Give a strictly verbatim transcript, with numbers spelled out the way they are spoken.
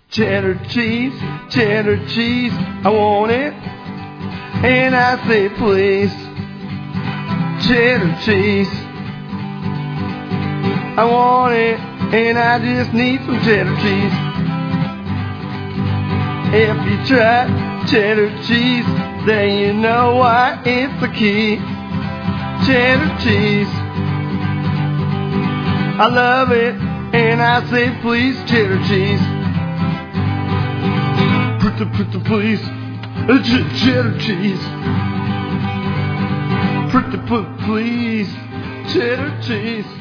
cheddar cheese, cheddar cheese, I want it. And I say, please, cheddar cheese, I want it. And I just need some cheddar cheese. If you try cheddar cheese, then you know why it's the key. Cheddar cheese, I love it. And I say, please, cheddar cheese. Pretty, pretty, please, ch- cheddar cheese. Pretty, pretty, please, cheddar cheese.